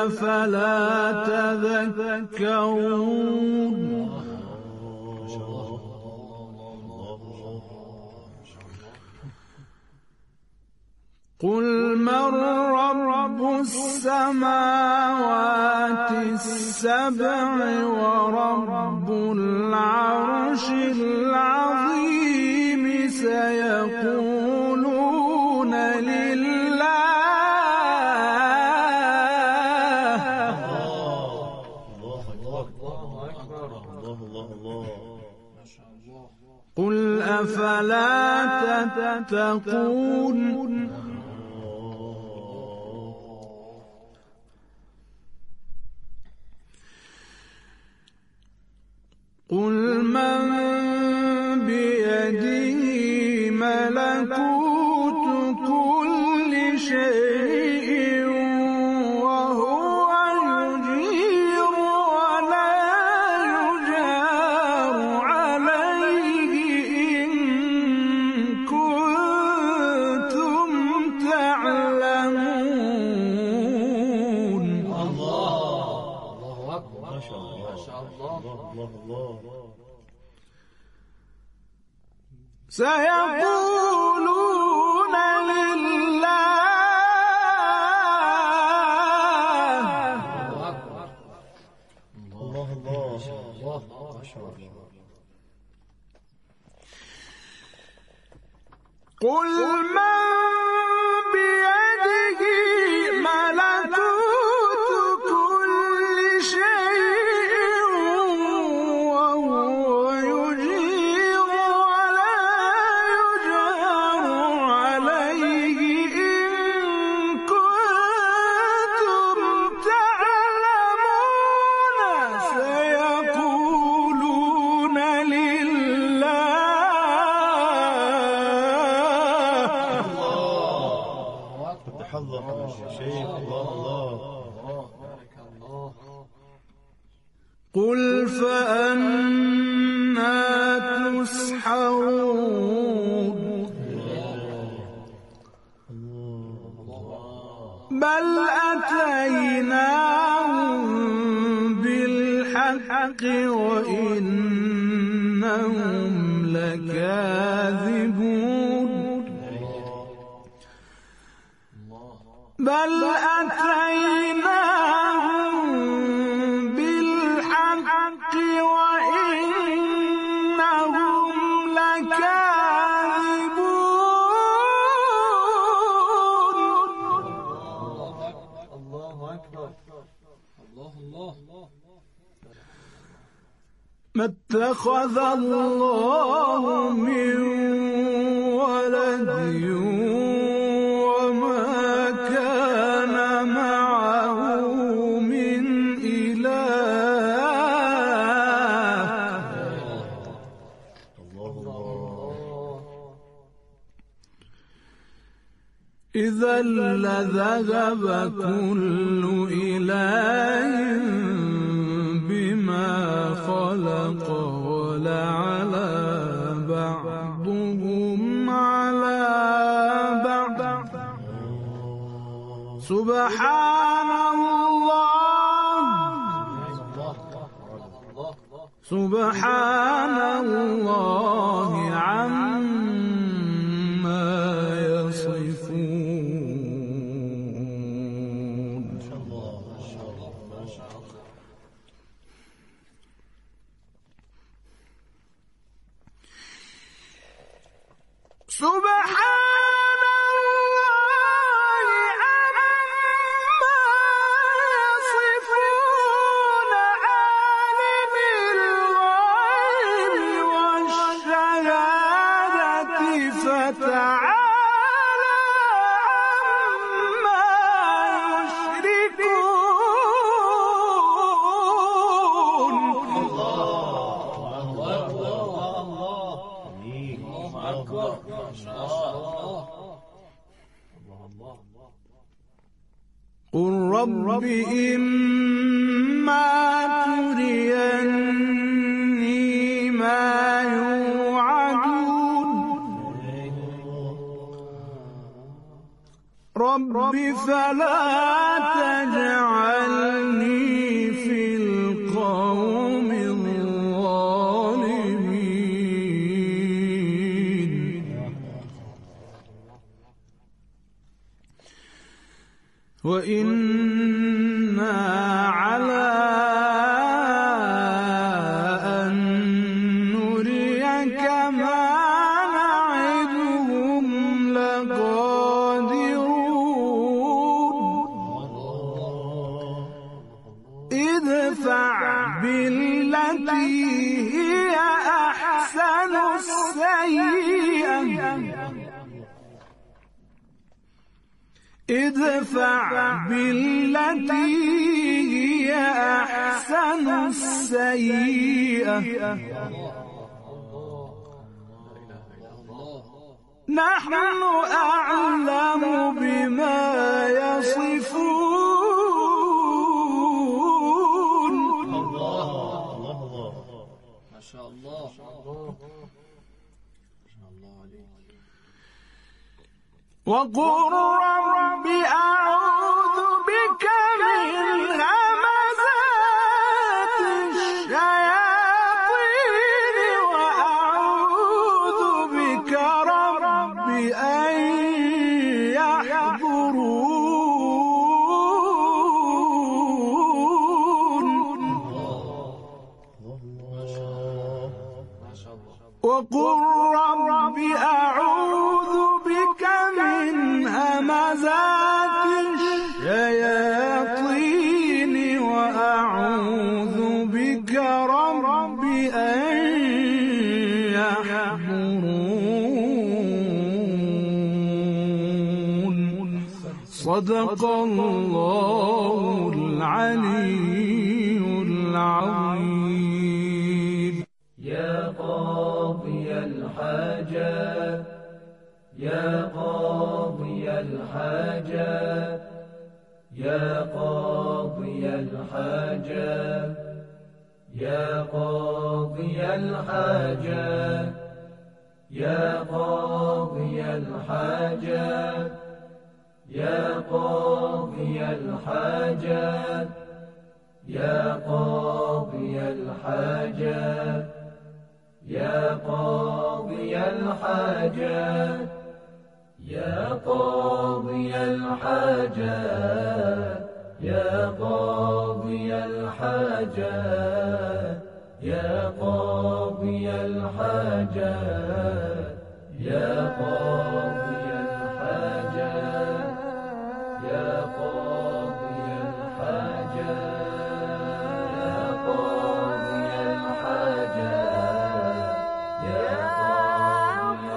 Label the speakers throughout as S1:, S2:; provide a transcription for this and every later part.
S1: أفلا تذكرون قل من رب السماوات السبع ورب العرش العظيم سيقولون لله قل أفلا تتقون قل من بيده ملكوت كل شيء وهو يجير ولا يجار عليه إن كنتم تعلمون. الله أكبر. ما شاء الله. سيقولون لله الله ما شاء الله. قل من بيده ملكوت كل شيء وهو يجير ولا يجار عليه إن كنتم تعلمون. سيقولون لله قل فأنى تسحرون بل أتيناهم بالحق وإنهم لكاذبون بل أتيناهم بالحق وإنهم لكاذبون. الله أكبر. الله ما اتخذ الله من ولد إذا لذهب كل إله بما خلق ولعلى بعضهم على بعض سبحان الله عما يصفون. سبحان الله عما يصفون عالم الغيب والشهادة فتعالى عما يشركون. الله أكبر. قل رب إما تريني ما يوعدون رب فلا تجعلني في القوم الظالمين وإنا على أن نريك ما نعدهم لقادرون ادفع بالتي هي أحسن السيئة ادفع بالتي هي أحسن السيئة نحن أعلم بما يصفون
S2: ما شاء الله
S1: وقل رب أعوذ بك من همزات الشياطين وأعوذ بك رب أن يحضرون وقل رب أعوذ بك من همزات الشياطين وأعوذ بك رب أن يحضرون صدق الله العلي العظيم
S3: يا قاضي الحاجات يا قاضي الحاجات يا قاضي الحاجات يا قاضي الحاجات يا قاضي الحاجات يا قاضي الحاجات يا قاضي الحاجات يا قاضي الحاجات يا قاضي الحاجات يا قاضي الحاجات يا قاضي الحاجات يا قاضي الحاجات يا قاضي الحاجات يا قاضي الحاجات يا قاضي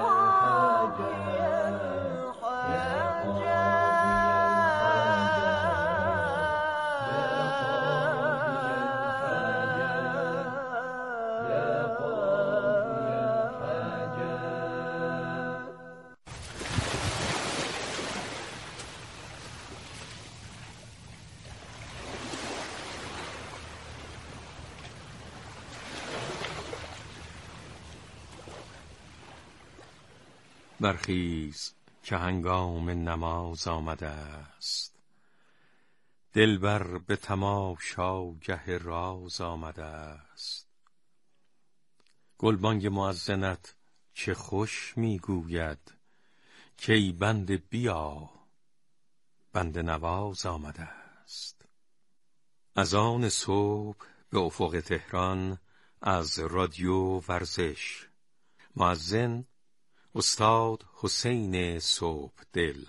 S4: برخیز که هنگام نماز آمده است، دلبر به تماشاگه راز آمده است. گلبانگ مؤذنت چه خوش میگوید که ای بنده بیا، بنده نواز آمده است. اذان صبح به افق تهران از رادیو ورزش. مؤذن استاد حسین صبحدل.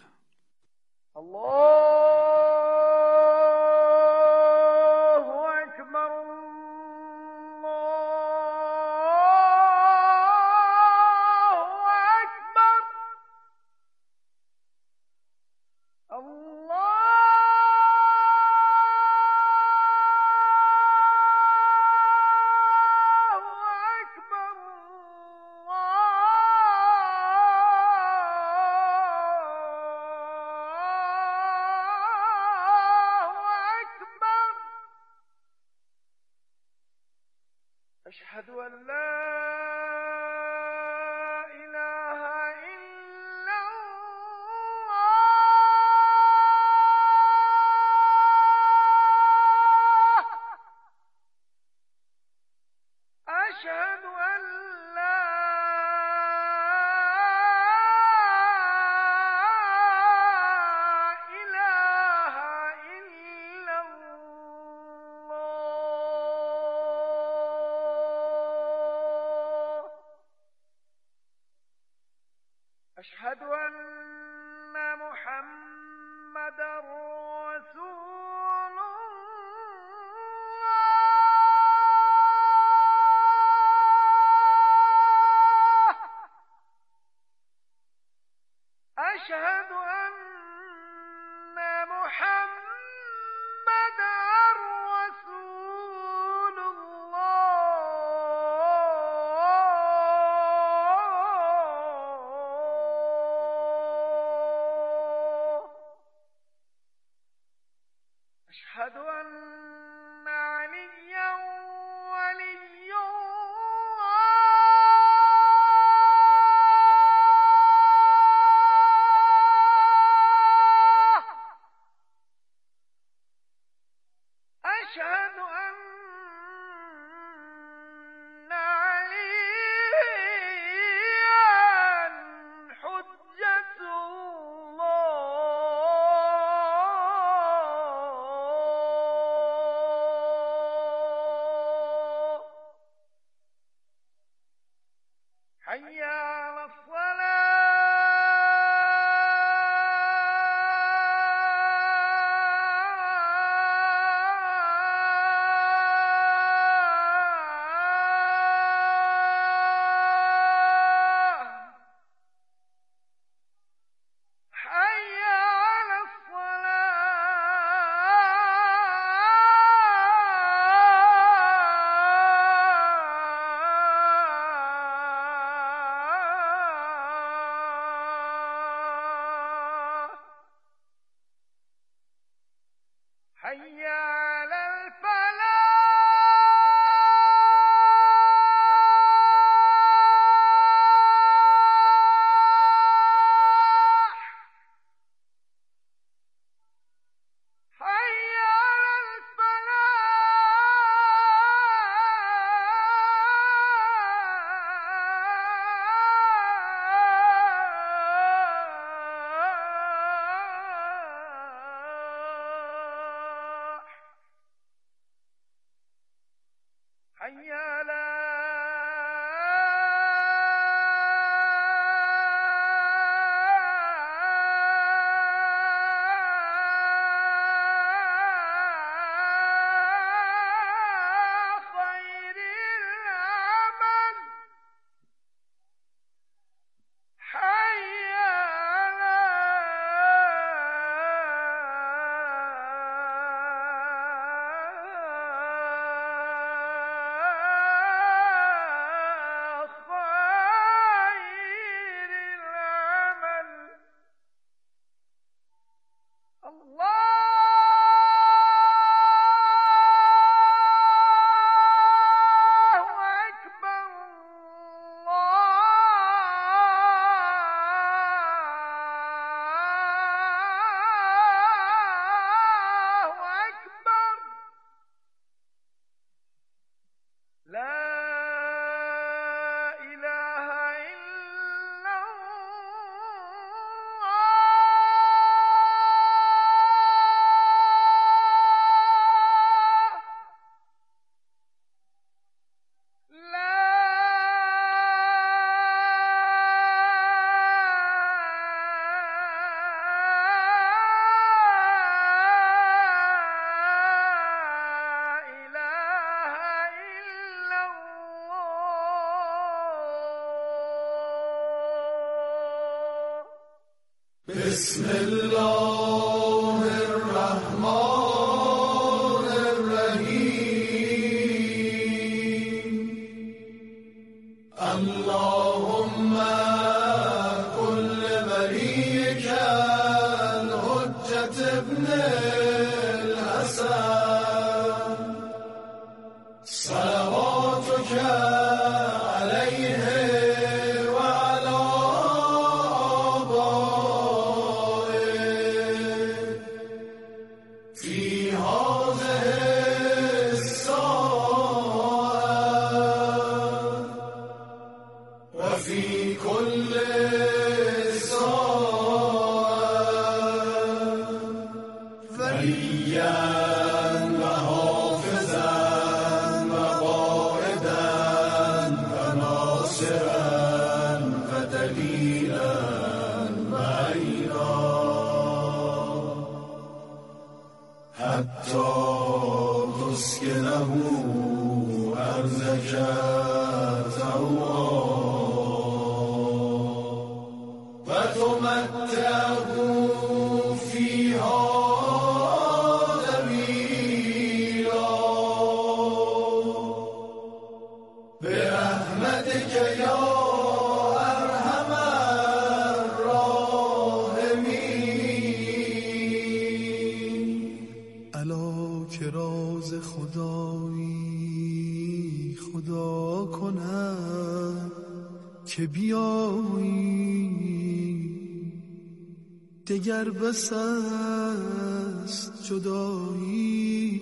S5: أشهد أن محمدًا رسول الله. أشهد أن محمدًا رسول الله. أشهد أن عليًّا ولي الله. أشهد أن عليًّا حجة الله. حي على الصلاة. حي على الصلاة. حي على الفلاح. حي على الفلاح. حي على خير العمل. حي على خير العمل. الله أكبر. الله أكبر. لا إله إلا الله. لا إله إلا الله.
S1: بسم الله الرحمن الرحيم. اللهم كل وليك الحجة ابن الحسن صلواتك عليه وعلى آبائه في هذه الساعة وفي كل ساعة وليا وحافظا وقائدا وناصرا ودليلا برحمتك يا أرحم الراحمين.
S6: الا که راز خدایی خدا کند که بیایی، دگر بس است جدایی.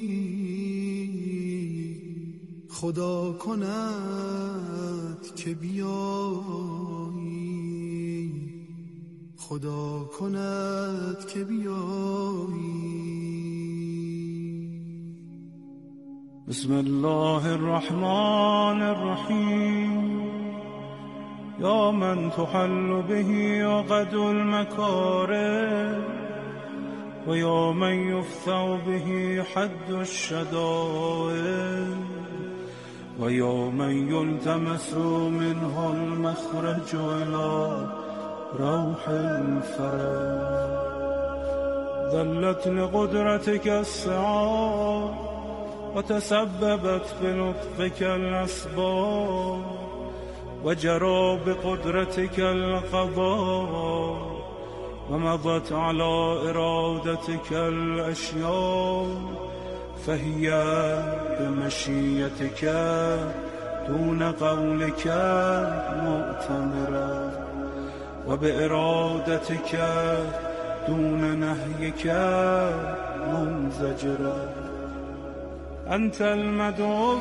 S6: خدا کند که بیایی، خدا کند که بیایی.
S7: بسم الله الرحمن الرحیم. یا من تحل به عقد المکارم و یا من یفتح به حد الشدائد و یا من یلتمس منه المخرج الى روح الفرج. ذلت لقدرتك السعاد وتسببت بلطفك الأسباب وجرى بقدرتك القضاء ومضت على إرادتك الأشياء فهي بمشيتك دون قولك مؤتمرة وبإرادتك دون نهيك منزجرة. أنت المدعو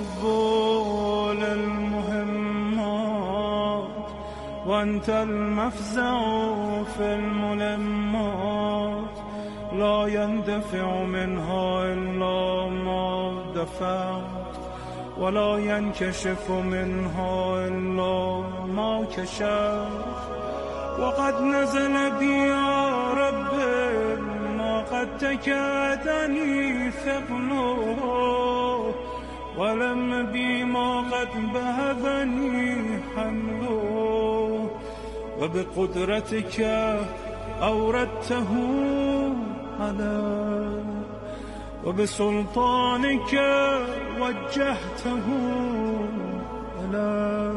S7: للمهمات وأنت المفزع في الملمات. لا يندفع منها إلا ما دفعت ولا ينكشف منها إلا ما كشفت. وقد نزل بي يا رب ما قد تكادني ثقله ولم بي ما قد بهذني حمله. وبقدرتك أوردته علي وبسلطانك وجهته علي.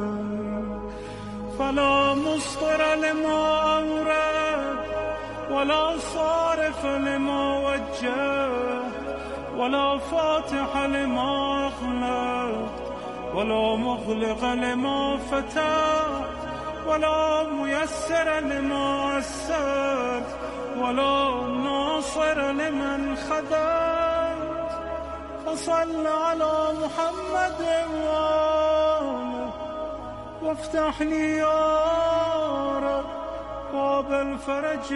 S7: فلا مصدر لما أورد ولا صارف لما وجه ولا فاتح لما أغلق ولا مغلق لما فتح ولا ميسر لما أسرت ولا ناصر لمن خذلت. فصل على محمد وآله وافتح لي يا رب باب الفرج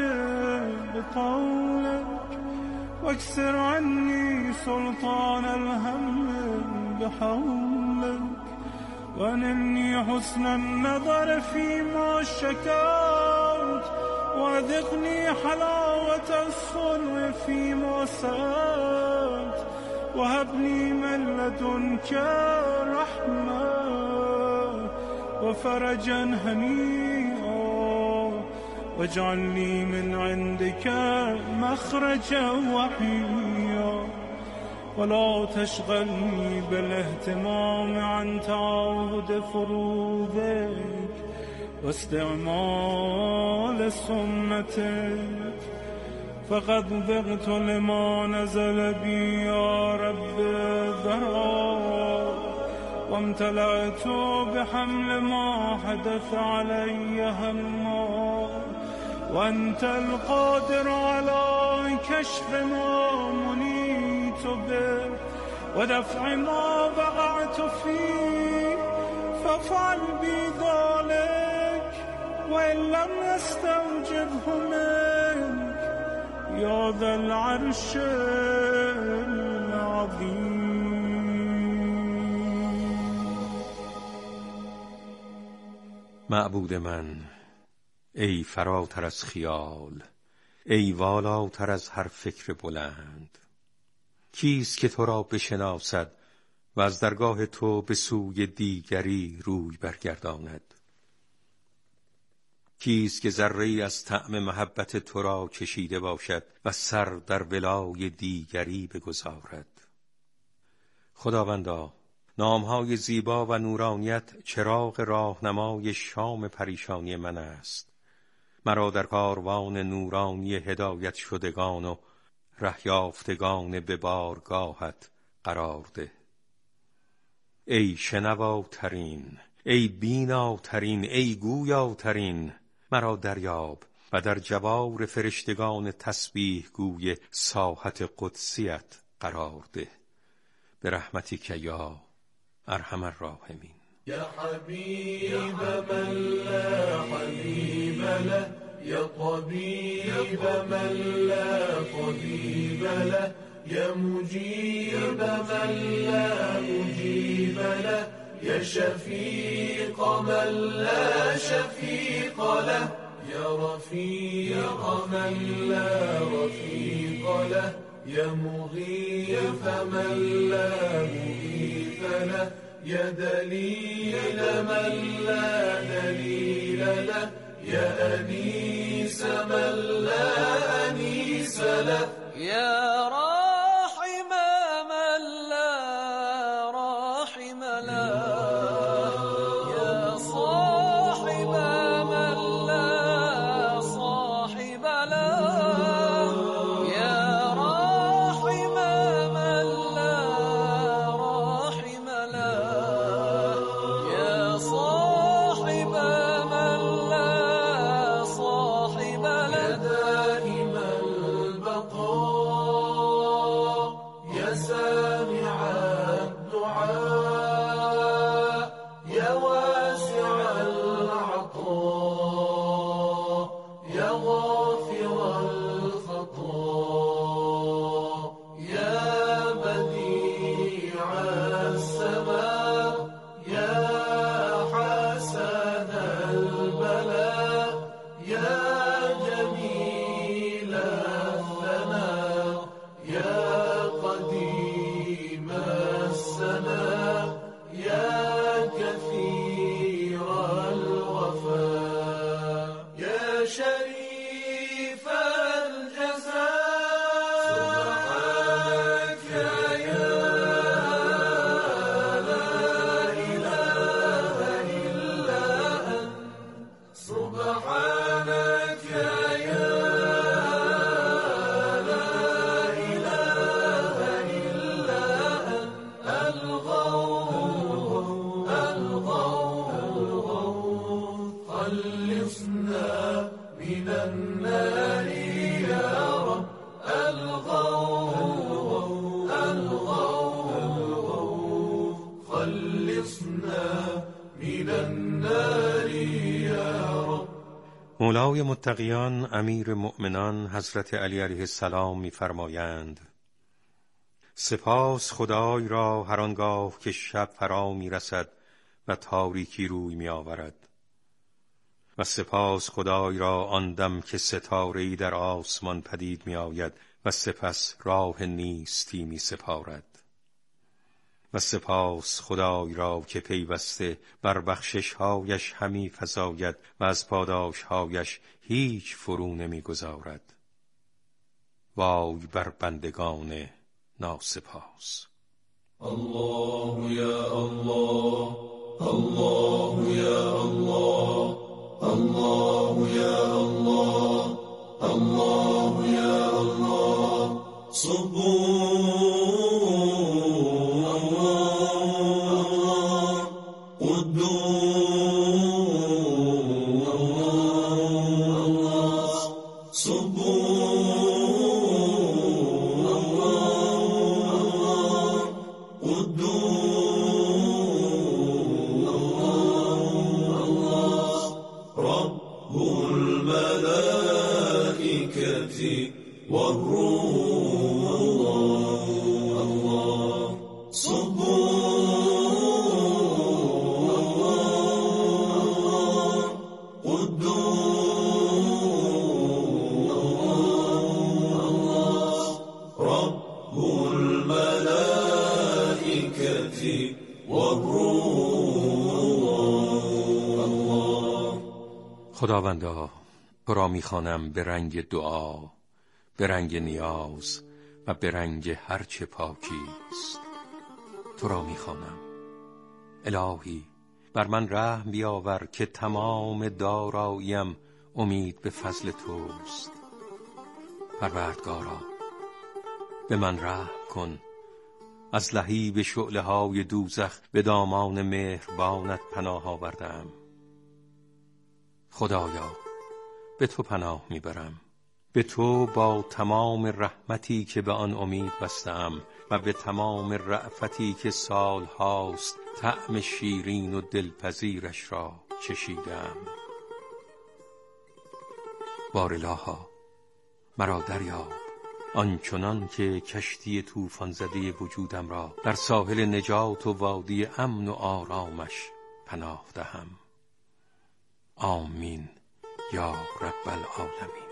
S7: بقولك واكسر عني سلطان الهم بحولك وانلني حسن النظر فيما شكوت وأذقني حلاوة الصنع فيما سألت وهب لي من لدنك رحمة وفرجا هنيئا واجعل لي من عندك مخرجا وحيا. ولا تشغلني بالاهتمام عن تعاهد فروضك واستعمال سنتك. فقد ضغت لما نزل بي يا رب ذرا وامتلأت بحمل ما حدث علي هما. وأنت القادر على كشف ما منيت به ودفع ما وقعت فيه فافعل بي ذلك وإن لم نستوجبه منك يا ذا العرش العظيم.
S4: معبود من، ای فراتر از خیال، ای والاتر از هر فکر بلند، کیست که تو را بشناسد و از درگاه تو به سوی دیگری روی برگرداند؟ کیست که ذره‌ای از طعم محبت تو را کشیده باشد و سر در ولای دیگری بگذارد؟ خداوندا، نامهای زیبا و نورانیت چراغ راهنمای شام پریشانی من است. مرا در کاروان نورانی هدایت شدگان و ره یافتگان به بارگاهت قرار ده. ای شنواترین، ای بیناترین، ای گویاترین، مرا دریاب و در جوار فرشتگان تسبیح گوی ساحت قدسیت قرار ده. به رحمتک یا ارحم الراحمین.
S1: يا حبيب من لا حبيب له، يا طبيب من لا طبيب له، يا مجيب من لا مجيب له، يا شفيق من لا شفيق له، يا رفيق من لا رفيق له، يا مغيث من لا مغيث له، يا دليل من لا دليل له، يا أنيس من لا أنيس له،
S2: يا راحم من لا راحم له، يا صاحب من لا صاحب له، يا راحم من لا راحم له، يا صاحب من لا صاحب له،
S1: دائم البقاء، يا سامع الدعاء، يا واسع العطاء، يا غافر الخطاء، يا بديع السماء، يا حسن البلاء، يا جميل الثناء، يا قديم السناء، يا كثير الوفاء، يا شريف الجزاء، سبحانك يا لا إله إلا أنت، سبحانك يا لا إله إلا أنت، الغوث الغوث، خلصنا من النار يا رب، الغوث الغوث، خلصنا من النار يا رب.
S4: مولای متقیان امیر مؤمنان حضرت علی علیه السلام می‌فرمایند: سپاس خدای را هر آنگاه که شب فرا می‌رسد و تاریکی روی می‌آورد، و سپاس خدای را آن دم که ستاره‌ای در آسمان پدید می‌آید و سپس راه نیستی می‌سپارد، و سپاس خدای را که پیوسته بر بخشش‌هایش همی فزاید و از پاداش‌هایش هیچ فرو نمی‌گذارد. وای بر بندگان ناسپاس.
S1: الله يا الله، الله يا الله، الله يا الله، الله يا الله،
S4: خداوندا تو را می‌خوانم به رنگ دعا، به رنگ نیاز و به رنگ هرچه پاکی است. تو را می‌خوانم الهی بر من رحم بیاور که تمام داراییم امید به فضل توست. پروردگارا به من رحم کن، از لهیب شعله های دوزخ به دامان مهربانت پناه آوردم. خدایا به تو پناه میبرم، به تو با تمام رحمتی که به آن امید بستم و به تمام رأفتی که سال هاست طعم شیرین و دلپذیرش را چشیدم. بارالها مرا دریاب، آنچنان که کشتی طوفان زده وجودم را در ساحل نجات و وادی امن و آرامش پناه دهم. آمین یا رب العالمین.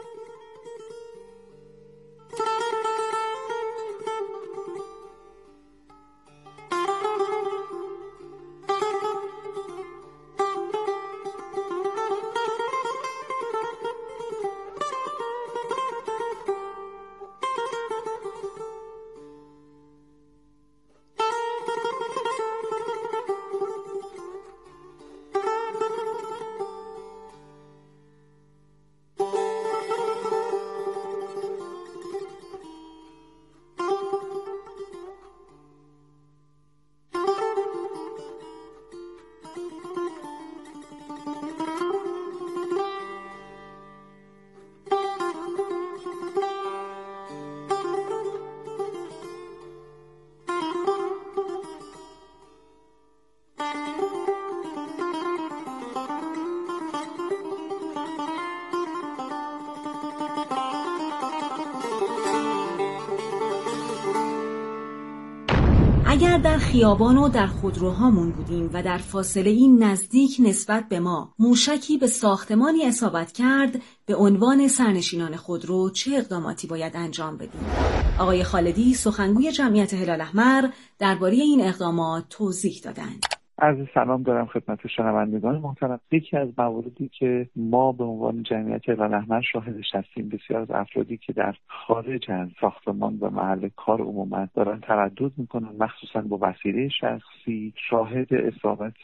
S8: اگر در خیابان و در خودروهامون بودیم و در فاصله این نزدیک نسبت به ما موشکی به ساختمانی اصابت کرد، به عنوان سرنشینان خودرو چه اقداماتی باید انجام بدیم؟ آقای خالدی سخنگوی جمعیت هلال احمر درباره این اقدامات توضیح دادند.
S9: عرض سلام دارم خدمت شنوندگان محترم. یکی از مواردی که ما به عنوان جمعیت هلال احمر شاهدش هستیم، بسیار از افرادی که در خارج از ساختمان و محل کار عموما دارن تردد میکنن، مخصوصا با وسیله شخصی، شاهد اصابت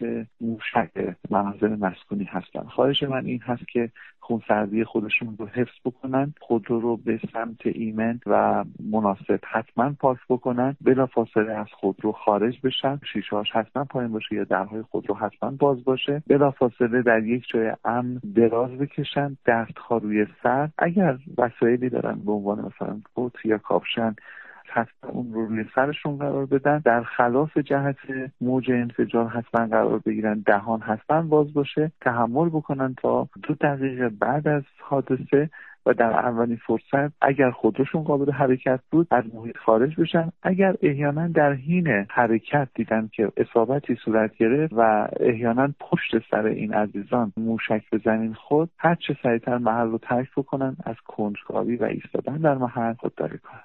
S9: موشک منازل مسکونی هستن. خواهش من این هست که خونسردی خودشون رو حفظ بکنن، خودرو رو به سمت ایمن و مناسب حتما پارک بکنن، بلافاصله از خودرو خارج بشن، شیشه‌هاش حتما پایین باشه یا درهای خودرو حتما باز باشه، بلافاصله در یک جای امن دراز بکشن، دست‌ها روی سر، اگر وسایلی دارن به عنوان مثلا بطری یا کاپشن حتما اون رو روی سرشون قرار بدن، در خلاف جهت موج انفجار حتما قرار بگیرن، دهان حتما باز باشه، تحمل بکنن تا 2 دقیقه بعد از حادثه و در اولین فرصت اگر خودشون قابل حرکت بود از محیط خارج بشن. اگر احیانا در حین حرکت دیدن که اصابتی صورت گرفت و احیانا پشت سر این عزیزان موشک بزنین، خود هر چه سریعتر محل رو ترک بکنن، از کنجکاوی و ایستادن در محل خودداری کنن.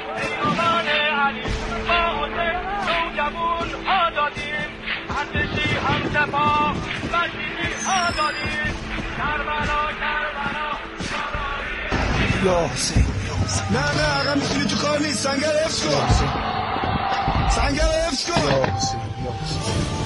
S6: یا حسین نه عقب میتونی تو کار نیست، سنگر حفظ کن، سنگر حفظ کن. یا حسین